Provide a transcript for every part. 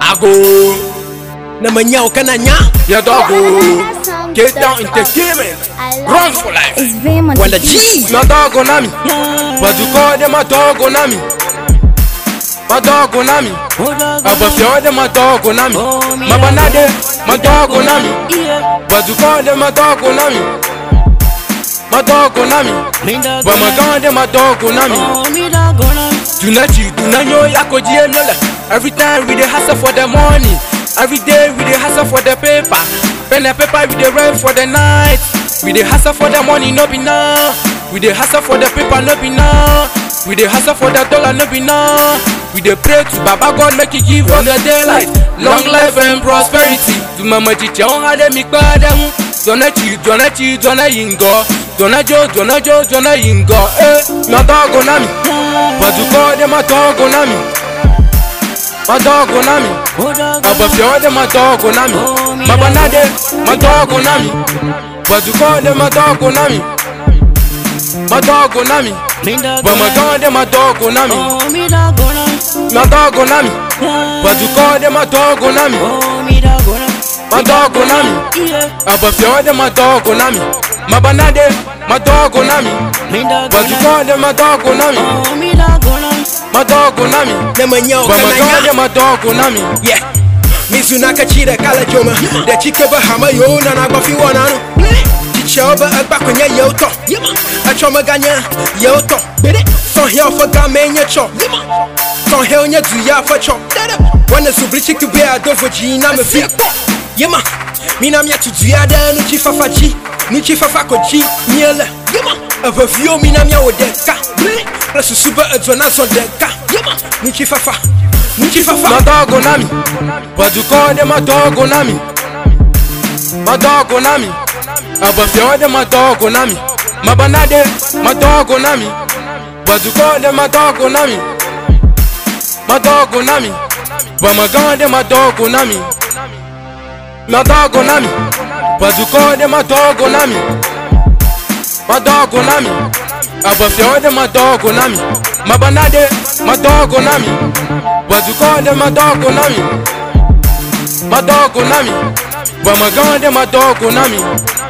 Ago Na manyao kananya ya dogo get down entertainment run for life Wanda G my dogo nami but you call them my dogo nami my dogo nami abafio them my dogo nami my banade my dogo nami but you call them my dogo nami my dogo nami but my god them my dogo nami tunanyo yako jienola every time we dey hustle for the money. Every day we dey hustle for the paper. Pen and paper we dey rent for the night. We dey hustle for the money, no be now. We dey hustle for the paper, no be now. We dey hustle for the dollar, no be now. We dey pray to Baba God make He give us the daylight, long life and prosperity. To mama chiche on hade mi kpada hu. Jona yingo. Jona yingo. My dogo nami. But you call them my dogo nami. My dogo nami, abafio de my dogo nami, my banade, my dogo nami, but you call them my dogo nami, my dogo nami, but my god de my dogo nami, my dogo nami, but you call them my dogo nami, my dogo nami, abafio de my dogo nami, my banade, my dogo nami, but you call them my dogo nami. My dogo nami, Na manyao kananya my dogo nami. Yeah Mizuna kachira kala joma Da chike ba hama yo na nagbafi wana no Chichoba agbakonya yoto Achoma ganya yoto Son heo for gamenya cho Son heo nya duya for cho Wana subli chiku be adofo jina me fi Yema Mina mya tu duya da nuchi fafachi Nuchi fafakochi Miele Avavio mina mya wodeka Plus super adwana son deka Nuchi fafa My dogo nami, but you call them my dogo nami. My dogo nami, abafio de my dogo nami. My banade, my dogo nami, but you call them my dogo nami. My dogo nami, but my god them my dogo nami. My dogo nami, but you call them my dogo nami. My dogo nami, abafio de my dogo nami. My banade, my dogo nami, but you call them my dogo nami. My dogo nami, but my god them my dogo nami.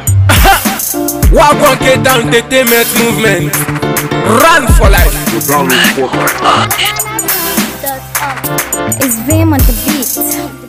Wagwan get down entertainment movement. Run for life. It's Vim on the beat.